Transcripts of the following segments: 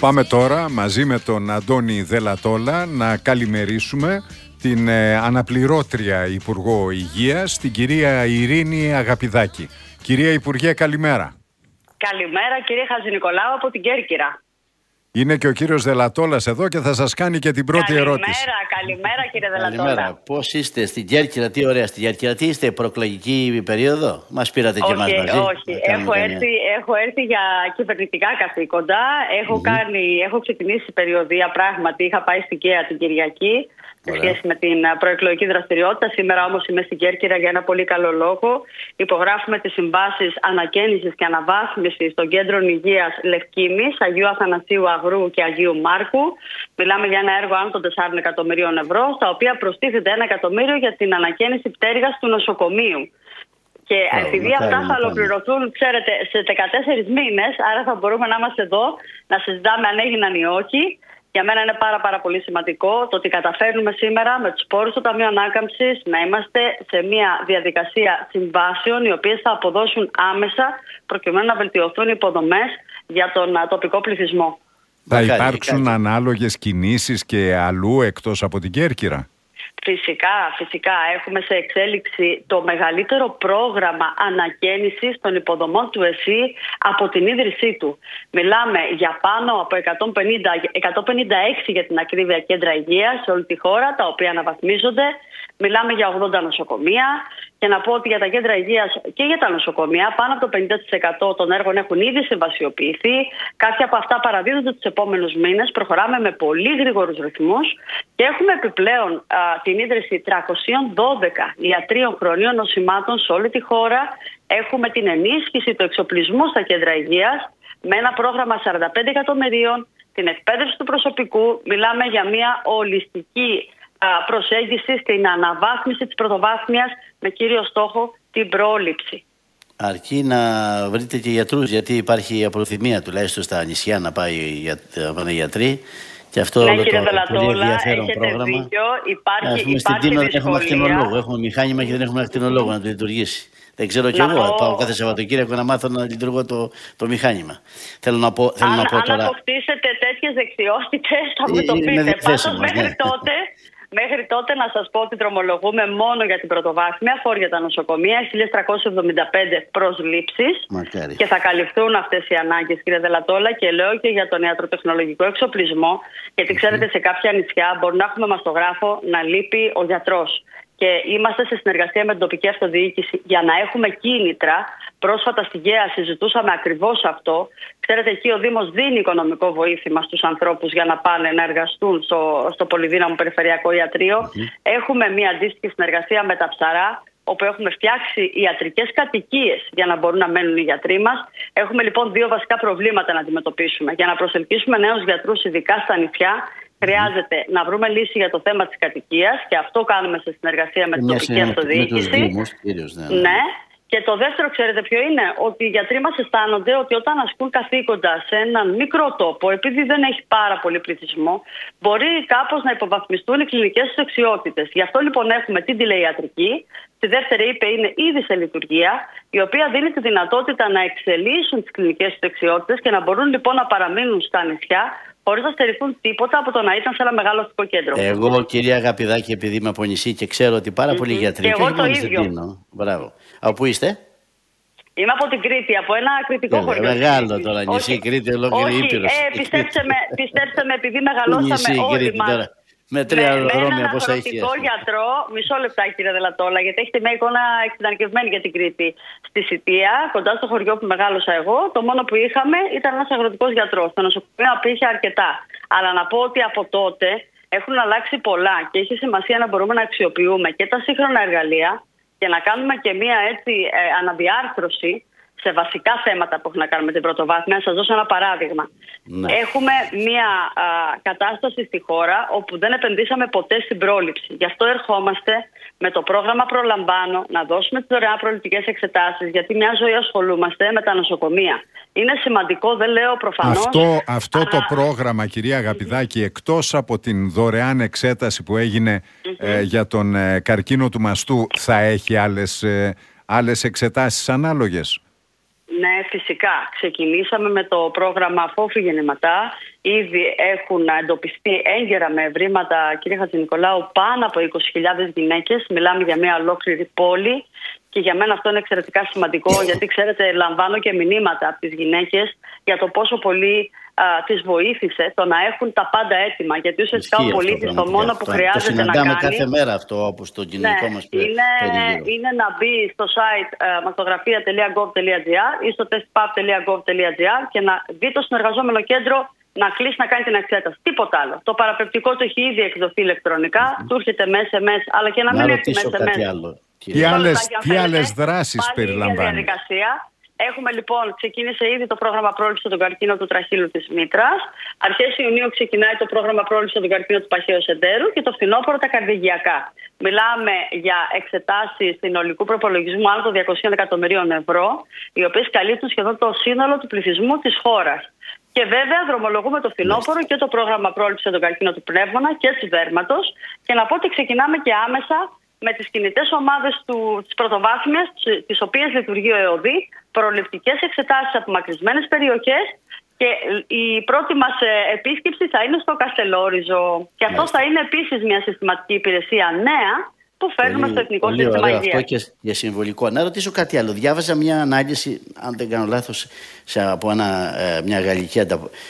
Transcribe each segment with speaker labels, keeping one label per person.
Speaker 1: Πάμε τώρα μαζί με τον Αντώνη Δελατόλα να καλημερίσουμε την αναπληρώτρια Υπουργό Υγείας, την κυρία Ειρήνη Αγαπηδάκη. Κυρία Υπουργέ, καλημέρα.
Speaker 2: Καλημέρα κύριε Χατζηνικολάου από την Κέρκυρα.
Speaker 1: Είναι και ο κύριος Δελατόλας εδώ και θα σας κάνει και την πρώτη ερώτηση.
Speaker 2: Καλημέρα κύριε Δελατόλα.
Speaker 3: Καλημέρα. Πώς είστε στην Κέρκυρα, τι ωραία στην Κέρκυρα, τι είστε, προεκλογική περίοδο, μας πήρατε και εμάς μαζί.
Speaker 2: Όχι, έχω έρθει για κυβερνητικά καθήκοντα, έχω ξεκινήσει περιοδία, πράγματι είχα πάει στην ΚΕΑ την Κυριακή σε σχέση με την προεκλογική δραστηριότητα. Σήμερα όμως είμαι στην Κέρκυρα για ένα πολύ καλό λόγο. Υπογράφουμε τις συμβάσεις ανακαίνησης και αναβάθμισης των κέντρων υγείας Λευκήμης, Αγίου Αθανασίου Αγρού και Αγίου Μάρκου. Μιλάμε για ένα έργο άνω των 4 εκατομμυρίων ευρώ, στα οποία προστίθεται 1 εκατομμύριο για την ανακαίνιση πτέρυγας του νοσοκομείου. Και επειδή αυτά θα ολοκληρωθούν, ξέρετε, σε 14 μήνες, άρα θα μπορούμε να είμαστε εδώ, να συζητάμε αν έγιναν ή όχι. Για μένα είναι πάρα πολύ σημαντικό το ότι καταφέρνουμε σήμερα με τους πόρους του Ταμείου Ανάκαμψης να είμαστε σε μια διαδικασία συμβάσεων οι οποίες θα αποδώσουν άμεσα προκειμένου να βελτιωθούν οι υποδομές για τον τοπικό πληθυσμό.
Speaker 1: Θα υπάρξουν ανάλογες κινήσεις και αλλού εκτός από την Κέρκυρα?
Speaker 2: Φυσικά. Έχουμε σε εξέλιξη το μεγαλύτερο πρόγραμμα ανακαίνησης των υποδομών του ΕΣΥ από την ίδρυσή του. Μιλάμε για πάνω από 156 για την ακρίβεια κέντρα υγείας σε όλη τη χώρα, τα οποία αναβαθμίζονται. Μιλάμε για 80 νοσοκομεία. Και να πω ότι για τα κέντρα υγείας και για τα νοσοκομεία πάνω από το 50% των έργων έχουν ήδη συμβασιοποιηθεί. Κάποια από αυτά παραδίδονται τους επόμενους μήνες. Προχωράμε με πολύ γρήγορους ρυθμούς και έχουμε επιπλέον την ίδρυση 312 ιατρίων χρονίων νοσημάτων σε όλη τη χώρα. Έχουμε την ενίσχυση του εξοπλισμού στα κέντρα υγείας με ένα πρόγραμμα 45 εκατομμυρίων, την εκπαίδευση του προσωπικού. Μιλάμε για μια ολιστική προσέγγιση στην αναβάθμιση της πρωτοβάθμιας με κύριο στόχο την πρόληψη.
Speaker 3: Αρκεί να βρείτε και γιατρούς, γιατί υπάρχει απροθυμία τουλάχιστον στα νησιά να πάνε γιατροί. Και αυτό
Speaker 2: ναι,
Speaker 3: το
Speaker 2: κύριε
Speaker 3: πολύ ενδιαφέρον πρόγραμμα.
Speaker 2: Δίκιο.
Speaker 3: Υπάρχει στην Τίνο δεν έχουμε ακτινολόγο. Έχουμε μηχάνημα και δεν έχουμε ακτινολόγο να το λειτουργήσει. Δεν ξέρω κι εγώ. Πάω κάθε Σαββατοκύριακο να μάθω να λειτουργώ το μηχάνημα. Θέλω να πω τώρα.
Speaker 2: Αν αποκτήσετε τέτοιες δεξιότητες θα μου το πείτε. Πάντως μέχρι τότε να σας πω ότι δρομολογούμε μόνο για την πρωτοβάθμια, χώρια για τα νοσοκομεία, 1.375 προσλήψεις και θα καλυφθούν αυτές οι ανάγκες, κύριε Δελατόλα, και λέω και για τον ιατροτεχνολογικό εξοπλισμό, γιατί ξέρετε σε κάποια νησιά μπορεί να έχουμε μαστογράφο να λείπει ο γιατρός. Και είμαστε σε συνεργασία με την τοπική αυτοδιοίκηση για να έχουμε κίνητρα. Πρόσφατα στη ΓΕΑ συζητούσαμε ακριβώς αυτό. Ξέρετε, εκεί ο Δήμος δίνει οικονομικό βοήθημα στους ανθρώπους για να πάνε να εργαστούν στο πολυδύναμο περιφερειακό ιατρείο. Έχουμε μια αντίστοιχη συνεργασία με τα Ψαρά, όπου έχουμε φτιάξει ιατρικές κατοικίες για να μπορούν να μένουν οι γιατροί μας. Έχουμε λοιπόν 2 βασικά προβλήματα να αντιμετωπίσουμε. Για να προσελκύσουμε νέους γιατρούς, ειδικά στα νησιά, χρειάζεται να βρούμε λύση για το θέμα της κατοικίας και αυτό κάνουμε σε συνεργασία με την τοπική αυτοδιοίκηση. Ναι. Και το δεύτερο, ξέρετε ποιο είναι? Ότι οι γιατροί μας αισθάνονται ότι όταν ασκούν καθήκοντα σε έναν μικρό τόπο, επειδή δεν έχει πάρα πολύ πληθυσμό, μπορεί κάπως να υποβαθμιστούν οι κλινικές τους δεξιότητες. Γι' αυτό λοιπόν έχουμε την τηλεϊατρική. Στη δεύτερη ΥΠΕ είναι ήδη σε λειτουργία, η οποία δίνει τη δυνατότητα να εξελίσσουν τις κλινικές τους δεξιότητες και να μπορούν λοιπόν να παραμείνουν στα νησιά, χωρίς να στερηθούν τίποτα από το να ήταν σε ένα μεγάλο αστικό κέντρο.
Speaker 3: Εγώ, κυρία Αγαπηδάκη, επειδή είμαι από νησί και ξέρω ότι πάρα πολλοί γιατροί.
Speaker 2: Και εγώ το ίδιο.
Speaker 3: Μπράβο. Από πού είστε?
Speaker 2: Είμαι από την Κρήτη, από ένα κρητικό χωριό.
Speaker 3: Μεγάλο τώρα νησί, Κρήτη, ολόκληρη Ήπειρος.
Speaker 2: Πιστέψτε με, επειδή μεγαλώσαμε όλοι μας.
Speaker 3: Με 3 αεροδρόμια πόσα έχει.
Speaker 2: Με έναν γιατρό, μισό λεπτάκι κύριε Δελατόλα, γιατί έχετε μια εικόνα εξειδανικευμένη για την Κρήτη. Στη Σιτία, κοντά στο χωριό που μεγάλωσα εγώ, το μόνο που είχαμε ήταν ένας αγροτικός γιατρός. Το νοσοκομείο απήχε αρκετά. Αλλά να πω ότι από τότε έχουν αλλάξει πολλά και έχει σημασία να μπορούμε να αξιοποιούμε και τα σύγχρονα εργαλεία και να κάνουμε και μια αναδιάρθρωση σε βασικά θέματα που έχουν να κάνουν με την πρωτοβάθμια. Να σας δώσω ένα παράδειγμα. Ναι. Έχουμε μια κατάσταση στη χώρα όπου δεν επενδύσαμε ποτέ στην πρόληψη. Γι' αυτό ερχόμαστε με το πρόγραμμα Προλαμβάνω να δώσουμε τις δωρεάν προληπτικές εξετάσεις, γιατί μια ζωή ασχολούμαστε με τα νοσοκομεία. Είναι σημαντικό, δεν λέω προφανώς.
Speaker 1: Αυτό το πρόγραμμα, κυρία Αγαπηδάκη, εκτός από την δωρεάν εξέταση που έγινε για τον καρκίνο του μαστού, θα έχει άλλες εξετάσεις ανάλογες?
Speaker 2: Ναι, φυσικά. Ξεκινήσαμε με το πρόγραμμα Φόφη Γεννηματά. Ήδη έχουν εντοπιστεί έγκαιρα με ευρήματα, κύριε Χατζηνικολάου, πάνω από 20.000 γυναίκες. Μιλάμε για μια ολόκληρη πόλη. Και για μένα αυτό είναι εξαιρετικά σημαντικό, γιατί ξέρετε, λαμβάνω και μηνύματα από τις γυναίκες για το πόσο πολύ τις βοήθησε το να έχουν τα πάντα έτοιμα. Γιατί ουσιαστικά ο πολίτης το μόνο που χρειάζεται να κάνει.
Speaker 3: Κάθε μέρα αυτό, όπως στο κοινωνικό μας περίγυρο.
Speaker 2: Είναι να μπει στο site mastografia.gov.gr ή στο testpap.gov.gr και να δει το συνεργαζόμενο κέντρο να κλείσει να κάνει την εξέταση. Τίποτα άλλο. Το παραπεπτικό του έχει ήδη εκδοθεί ηλεκτρονικά, του έρχεται με SMS, αλλά και να μην έρθει με SMS.
Speaker 1: Τι άλλες δράσεις περιλαμβάνει?
Speaker 2: Έχουμε λοιπόν, ξεκίνησε ήδη το πρόγραμμα πρόληψης των καρκίνων του τραχύλου της μήτρας. Αρχές Ιουνίου ξεκινάει το πρόγραμμα πρόληψης των καρκίνων του παχαίου εντερού και το φθινόπωρο τα καρδιαγγειακά. Μιλάμε για εξετάσεις συνολικού προπολογισμού άνω των 200 εκατομμυρίων ευρώ, οι οποίες καλύπτουν σχεδόν το σύνολο του πληθυσμού της χώρας. Και βέβαια δρομολογούμε το φθινόπωρο και το πρόγραμμα πρόληψης των καρκίνων του πνεύμονα και του δέρματος. Και να πω ότι ξεκινάμε και άμεσα με τις κινητές ομάδες της πρωτοβάθμιας, τις οποίες λειτουργεί ο ΕΟΔΗ, προληπτικές εξετάσεις από μακρισμένες περιοχές, και η πρώτη μας επίσκεψη θα είναι στο Καστελόριζο. Και αυτό θα είναι επίσης μια συστηματική υπηρεσία νέα που φέρνουμε στο Εθνικό Σύστημα Υγείας.
Speaker 3: Αυτό και συμβολικό. Να ρωτήσω κάτι άλλο. Διάβαζα μια ανάλυση, αν δεν κάνω λάθος, από μια γαλλική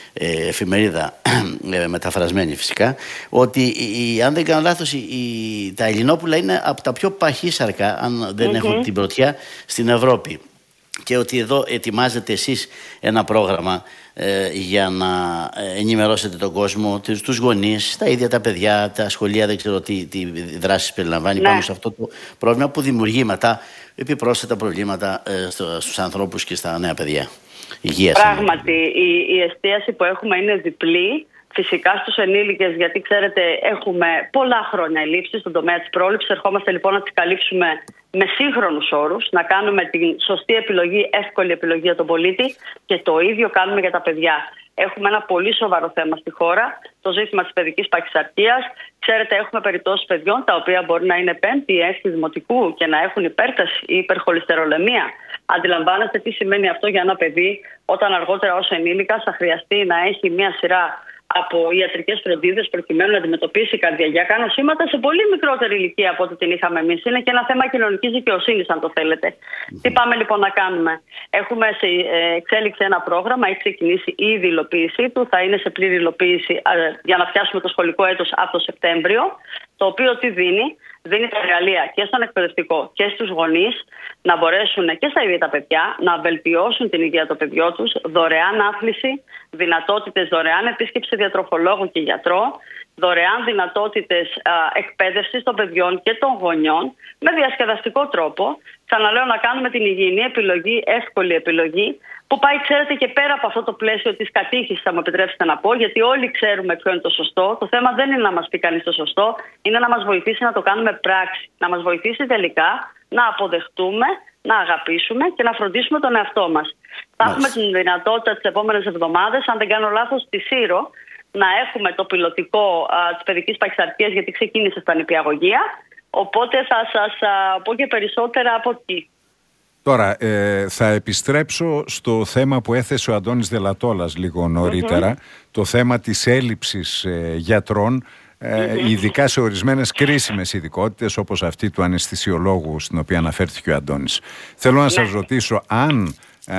Speaker 3: εφημερίδα, μεταφρασμένη φυσικά, ότι αν δεν κάνω λάθος, τα Ελληνόπουλα είναι από τα πιο παχύσαρκα, αν δεν έχουν την πρωτιά, στην Ευρώπη. Και ότι εδώ ετοιμάζετε εσείς ένα πρόγραμμα για να ενημερώσετε τον κόσμο, τους γονείς, τα ίδια τα παιδιά, τα σχολεία, δεν ξέρω τι δράσεις περιλαμβάνει πάνω σε αυτό το πρόβλημα που δημιουργεί μετά επιπρόσθετα προβλήματα στους ανθρώπους και στα νέα παιδιά. Υγείας.
Speaker 2: Πράγματι, η εστίαση που έχουμε είναι διπλή. Φυσικά στους ενήλικες, γιατί ξέρετε έχουμε πολλά χρόνια ελλείψεις στον τομέα της πρόληψης. Ερχόμαστε λοιπόν να τις καλύψουμε με σύγχρονους όρους, να κάνουμε την σωστή επιλογή, εύκολη επιλογή για τον πολίτη, και το ίδιο κάνουμε για τα παιδιά. Έχουμε ένα πολύ σοβαρό θέμα στη χώρα, το ζήτημα της παιδικής παχυσαρκίας. Ξέρετε, έχουμε περιπτώσεις παιδιών τα οποία μπορεί να είναι 5η ή 6η δημοτικού και να έχουν υπέρταση ή υπερχολυστερολεμία. Αντιλαμβάνεστε τι σημαίνει αυτό για ένα παιδί, όταν αργότερα ως ενήλικας θα χρειαστεί να έχει μια σειρά από ιατρικές φροντίδες προκειμένου να αντιμετωπίσει καρδιαγγειακά νοσήματα σε πολύ μικρότερη ηλικία από ό,τι την είχαμε εμείς. Είναι και ένα θέμα κοινωνικής δικαιοσύνης, αν το θέλετε. Τι πάμε λοιπόν να κάνουμε? Έχουμε σε εξέλιξη ένα πρόγραμμα, έχει ξεκινήσει ήδη η υλοποίησή του, θα είναι σε πλήρη υλοποίηση για να φτιάσουμε το σχολικό έτος από το Σεπτέμβριο. Το οποίο τι δίνει? Δίνει τα εργαλεία και στον εκπαιδευτικό και στους γονείς να μπορέσουν και στα ίδια τα παιδιά να βελτιώσουν την υγεία των παιδιών τους, δωρεάν άθληση, δυνατότητες δωρεάν επίσκεψη διατροφολόγου και γιατρό, δωρεάν δυνατότητες εκπαίδευσης των παιδιών και των γονιών με διασκεδαστικό τρόπο. Ξαναλέω, να κάνουμε την υγιεινή επιλογή, εύκολη επιλογή, που πάει, ξέρετε, και πέρα από αυτό το πλαίσιο της κατήχησης, θα μου επιτρέψετε να πω, γιατί όλοι ξέρουμε ποιο είναι το σωστό. Το θέμα δεν είναι να μας πει κανείς το σωστό, είναι να μας βοηθήσει να το κάνουμε πράξη. Να μας βοηθήσει τελικά να αποδεχτούμε, να αγαπήσουμε και να φροντίσουμε τον εαυτό μας. Θα έχουμε την δυνατότητα τις επόμενες εβδομάδες, αν δεν κάνω λάθος, στη Σύρο, να έχουμε το πιλωτικό της παιδικής παχυσαρκίας, γιατί ξεκίνησε στα νηπιαγωγεία. Οπότε θα σας πω και περισσότερα από εκεί.
Speaker 1: Τώρα, θα επιστρέψω στο θέμα που έθεσε ο Αντώνης Δελατόλας λίγο νωρίτερα, το θέμα της έλλειψης γιατρών, ειδικά σε ορισμένες κρίσιμες ειδικότητες όπως αυτή του αναισθησιολόγου στην οποία αναφέρθηκε ο Αντώνης. Θέλω να σας ρωτήσω αν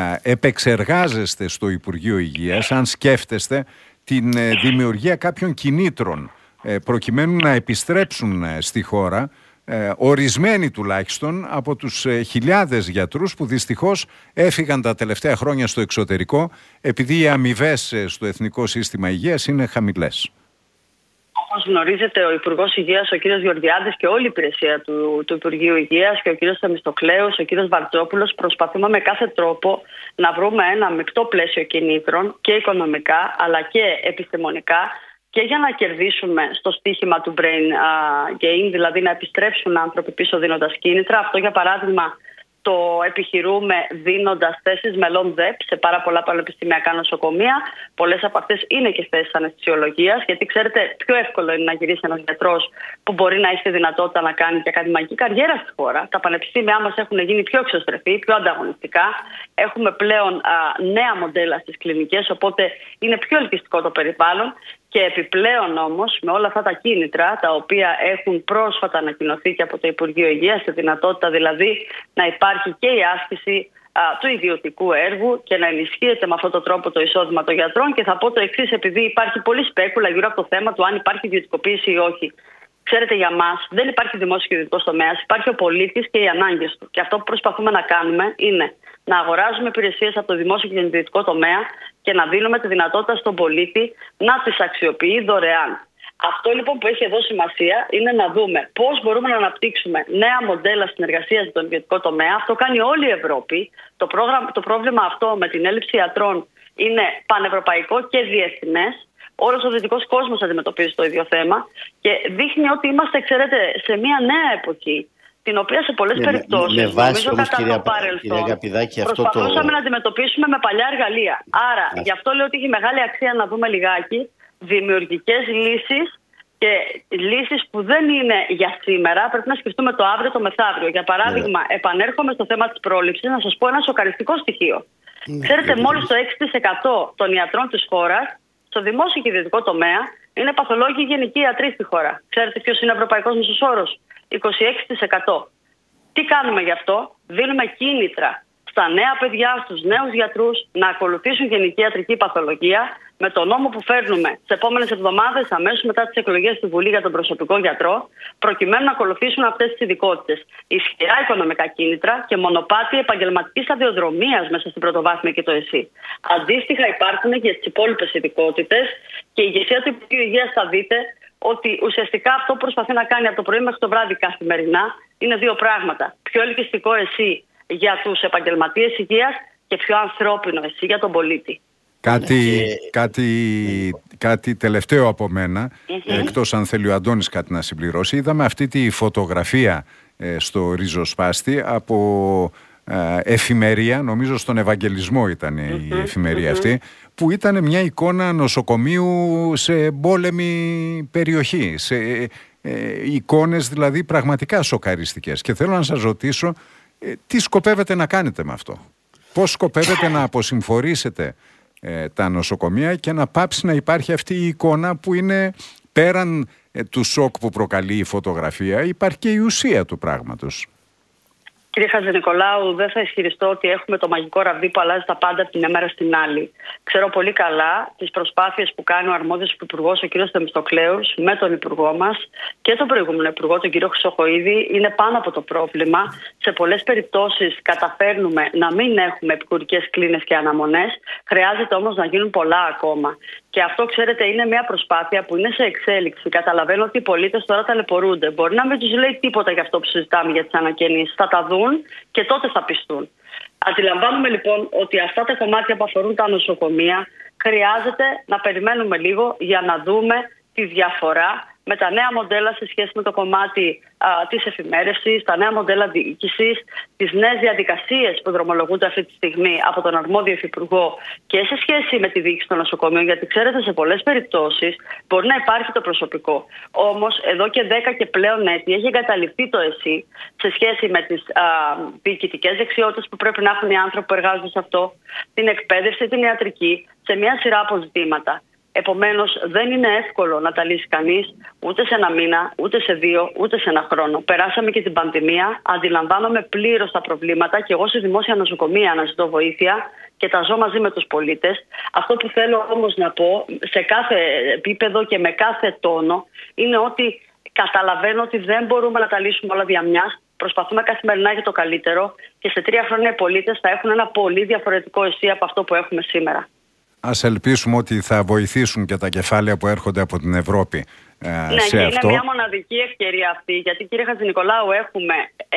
Speaker 1: επεξεργάζεστε στο Υπουργείο Υγείας, αν σκέφτεστε την δημιουργία κάποιων κινήτρων προκειμένου να επιστρέψουν στη χώρα ορισμένοι τουλάχιστον από τους χιλιάδες γιατρούς που δυστυχώς έφυγαν τα τελευταία χρόνια στο εξωτερικό επειδή οι αμοιβές στο Εθνικό Σύστημα Υγείας είναι χαμηλές.
Speaker 2: Όπως γνωρίζετε, ο Υπουργός Υγείας, ο κ. Γεωργιάδης, και όλη η υπηρεσία του Υπουργείου Υγείας και ο κ. Θεμιστοκλέους, ο κ. Βαρτζόπουλος, προσπαθούμε με κάθε τρόπο να βρούμε ένα μεικτό πλαίσιο κινήτρων και οικονομικά αλλά και επιστημονικά, και για να κερδίσουμε στο στοίχημα του brain gain, δηλαδή να επιστρέψουν άνθρωποι πίσω δίνοντας κίνητρα. Αυτό, για παράδειγμα, το επιχειρούμε δίνοντας θέσεις μελών ΔΕΠ σε πάρα πολλά πανεπιστημιακά νοσοκομεία. Πολλές από αυτές είναι και θέσεις αναισθησιολογίας, γιατί ξέρετε, πιο εύκολο είναι να γυρίσει ένας γιατρός που μπορεί να έχει τη δυνατότητα να κάνει και ακαδημαϊκή καριέρα στη χώρα. Τα πανεπιστήμια μας έχουν γίνει πιο εξωστρεφή, πιο ανταγωνιστικά. Έχουμε πλέον νέα μοντέλα στις κλινικές, οπότε είναι πιο ελκυστικό το περιβάλλον. Και επιπλέον όμως, με όλα αυτά τα κίνητρα, τα οποία έχουν πρόσφατα ανακοινωθεί και από το Υπουργείο Υγείας, τη δυνατότητα δηλαδή να υπάρχει και η άσκηση του ιδιωτικού έργου και να ενισχύεται με αυτόν τον τρόπο το εισόδημα των γιατρών. Και θα πω το εξής, επειδή υπάρχει πολλή σπέκουλα γύρω από το θέμα του αν υπάρχει ιδιωτικοποίηση ή όχι. Ξέρετε, για μας δεν υπάρχει δημόσιο και ιδιωτικό τομέα, υπάρχει ο πολίτης και οι ανάγκες του. Και αυτό που προσπαθούμε να κάνουμε είναι να αγοράζουμε υπηρεσίες από το δημόσιο και τον ιδιωτικό τομέα και να δίνουμε τη δυνατότητα στον πολίτη να τις αξιοποιεί δωρεάν. Αυτό λοιπόν που έχει εδώ σημασία είναι να δούμε πώς μπορούμε να αναπτύξουμε νέα μοντέλα συνεργασίας με τον ιδιωτικό τομέα. Αυτό κάνει όλη η Ευρώπη. Το πρόβλημα αυτό με την έλλειψη ιατρών είναι πανευρωπαϊκό και διεθνές. Όλος ο δυτικός κόσμος αντιμετωπίζει το ίδιο θέμα και δείχνει ότι είμαστε, ξέρετε, σε μια νέα εποχή, την οποία σε πολλές περιπτώσεις, νομίζω κατά το παρελθόν, προσπαθούσαμε να αντιμετωπίσουμε με παλιά εργαλεία. Άρα, γι' αυτό λέω ότι έχει μεγάλη αξία να δούμε λιγάκι δημιουργικές λύσεις και λύσεις που δεν είναι για σήμερα. Πρέπει να σκεφτούμε το αύριο, το μεθαύριο. Για παράδειγμα, επανέρχομαι στο θέμα της πρόληψης, να σας πω ένα σοκαριστικό στοιχείο. Ξέρετε, μόλις το 6% των ιατρών της χώρας, στο δημόσιο και ιδιωτικό τομέα, είναι παθολόγοι γενικοί ιατροί στη χώρα. Ξέρετε ποιος είναι ο ευρωπαϊκός μέσος όρος? 26%. Τι κάνουμε γι' αυτό? Δίνουμε κίνητρα στα νέα παιδιά, στους νέους γιατρούς να ακολουθήσουν γενική ιατρική παθολογία με τον νόμο που φέρνουμε τις επόμενες εβδομάδες, αμέσως μετά τις εκλογές στη Βουλή για τον προσωπικό γιατρό, προκειμένου να ακολουθήσουν αυτές τις ειδικότητες. Ισχυρά οικονομικά κίνητρα και μονοπάτι επαγγελματικής σταδιοδρομίας μέσα στην πρωτοβάθμια και το ΕΣΥ. Αντίστοιχα υπάρχουν και τις υπόλοιπες ειδικότητες και η ηγεσία του Υπουργείου Υγείας θα δείτε ότι ουσιαστικά αυτό που προσπαθεί να κάνει από το πρωί μέχρι το βράδυ καθημερινά είναι δύο πράγματα. Πιο ελκυστικό ΕΣΥ για τους επαγγελματίες υγείας και πιο ανθρώπινο ΕΣΥ για τον πολίτη.
Speaker 1: Κάτι τελευταίο από μένα, εκτός αν θέλει ο Αντώνης κάτι να συμπληρώσει. Είδαμε αυτή τη φωτογραφία στο Ριζοσπάστη από εφημερία, νομίζω στον Ευαγγελισμό ήταν η εφημερία αυτή, που ήταν μια εικόνα νοσοκομείου σε πόλεμη περιοχή, σε εικόνες δηλαδή πραγματικά σοκαριστικές. Και θέλω να σας ρωτήσω, τι σκοπεύετε να κάνετε με αυτό? Πώς σκοπεύετε να αποσυμφορήσετε τα νοσοκομεία και να πάψει να υπάρχει αυτή η εικόνα που είναι πέραν του σοκ που προκαλεί η φωτογραφία, υπάρχει και η ουσία του πράγματος?
Speaker 2: Κύριε Χατζηνικολάου, δεν θα ισχυριστώ ότι έχουμε το μαγικό ραβδί που αλλάζει τα πάντα από την μια μέρα στην άλλη. Ξέρω πολύ καλά τις προσπάθειες που κάνει ο αρμόδιος υπουργός, ο κ. Θεμιστοκλέους, με τον υπουργό μας και τον προηγούμενο υπουργό, τον κ. Χρυσοχοΐδη. Είναι πάνω από το πρόβλημα. Σε πολλές περιπτώσεις καταφέρνουμε να μην έχουμε επικουρικές κλίνες και αναμονές. Χρειάζεται όμως να γίνουν πολλά ακόμα. Και αυτό, ξέρετε, είναι μια προσπάθεια που είναι σε εξέλιξη. Καταλαβαίνω ότι οι πολίτες τώρα ταλαιπωρούνται. Μπορεί να μην τους λέει τίποτα για αυτό που συζητάμε για τις ανακαινήσεις. Θα τα δουν και τότε θα πιστούν. Αντιλαμβάνουμε λοιπόν ότι αυτά τα κομμάτια που αφορούν τα νοσοκομεία χρειάζεται να περιμένουμε λίγο για να δούμε τη διαφορά με τα νέα μοντέλα σε σχέση με το κομμάτι της εφημέρευσης, τα νέα μοντέλα διοίκησης, τις νέες διαδικασίες που δρομολογούνται αυτή τη στιγμή από τον αρμόδιο υφυπουργό και σε σχέση με τη διοίκηση των νοσοκομείων, γιατί ξέρετε σε πολλές περιπτώσεις μπορεί να υπάρχει το προσωπικό. Όμως εδώ και 10 και πλέον έτη έχει εγκαταλειφθεί το ΕΣΥ σε σχέση με τις διοικητικές δεξιότητες που πρέπει να έχουν οι άνθρωποι που εργάζονται σε αυτό, την εκπαίδευση, την ιατρική, σε μια σειρά από ζητήματα. Επομένως, δεν είναι εύκολο να τα λύσει κανείς ούτε σε ένα μήνα, ούτε σε 2, ούτε σε ένα χρόνο. Περάσαμε και την πανδημία, αντιλαμβάνομαι πλήρως τα προβλήματα και εγώ σε δημόσια νοσοκομεία αναζητώ βοήθεια και τα ζω μαζί με τους πολίτες. Αυτό που θέλω όμως να πω σε κάθε επίπεδο και με κάθε τόνο είναι ότι καταλαβαίνω ότι δεν μπορούμε να τα λύσουμε όλα δια μιας. Προσπαθούμε καθημερινά για το καλύτερο και σε 3 χρόνια οι πολίτες θα έχουν ένα πολύ διαφορετικό ΕΣΥ από αυτό που έχουμε σήμερα.
Speaker 1: Ας ελπίσουμε ότι θα βοηθήσουν και τα κεφάλαια που έρχονται από την Ευρώπη σε
Speaker 2: είναι
Speaker 1: αυτό.
Speaker 2: Είναι μια μοναδική ευκαιρία αυτή, γιατί κύριε Χατζηνικολάου έχουμε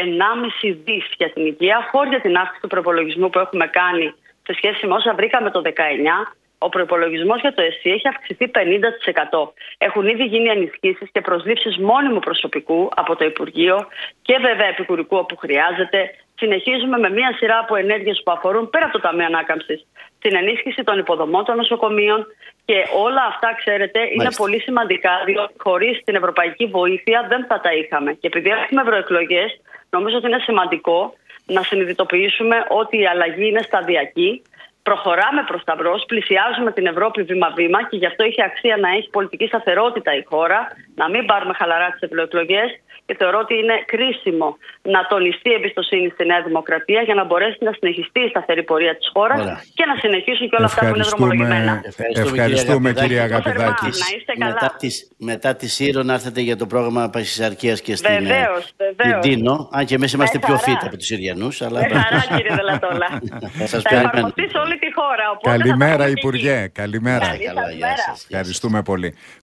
Speaker 2: 1,5 δις για την υγεία, χωρίς την αύξηση του προπολογισμού που έχουμε κάνει σε σχέση με όσα βρήκαμε το 19. Ο προϋπολογισμός για το ΕΣΥ έχει αυξηθεί 50%. Έχουν ήδη γίνει ενισχύσεις και προσλήψεις μόνιμου προσωπικού από το Υπουργείο και βέβαια επικουρικού όπου χρειάζεται. Συνεχίζουμε με μια σειρά από ενέργειες που αφορούν πέρα από το Ταμείο Ανάκαμψης την ενίσχυση των υποδομών των νοσοκομείων και όλα αυτά, ξέρετε, είναι πολύ σημαντικά, διότι χωρίς την ευρωπαϊκή βοήθεια δεν θα τα είχαμε. Και επειδή έχουμε ευρωεκλογές, νομίζω ότι είναι σημαντικό να συνειδητοποιήσουμε ότι η αλλαγή είναι σταδιακή. Προχωράμε προς τα μπρος, πλησιάζουμε την Ευρώπη βήμα-βήμα και γι' αυτό έχει αξία να έχει πολιτική σταθερότητα η χώρα, να μην πάρουμε χαλαρά τις ευρωεκλογές και θεωρώ ότι είναι κρίσιμο να τονιστεί η εμπιστοσύνη στη Νέα Δημοκρατία για να μπορέσει να συνεχιστεί η σταθερή πορεία της χώρας και να συνεχίσουν και όλα αυτά που είναι δρομολογημένα.
Speaker 1: Ευχαριστούμε κυρία Αγαπηδάκη.
Speaker 3: Μετά τη Σύρο να έρθετε για το πρόγραμμα παχυσαρκίας και στην Τίνο, αν και εμείς είμαστε πιο fit από τους Συριανούς.
Speaker 2: Με χαρά κύριε Δελατόλα. Θα εφαρμοστεί σε όλη τη χώρα.
Speaker 1: Καλημέρα Υπουργέ. Καλημέρα.
Speaker 2: Καλημέρα.
Speaker 1: Ευχαριστούμε πολύ.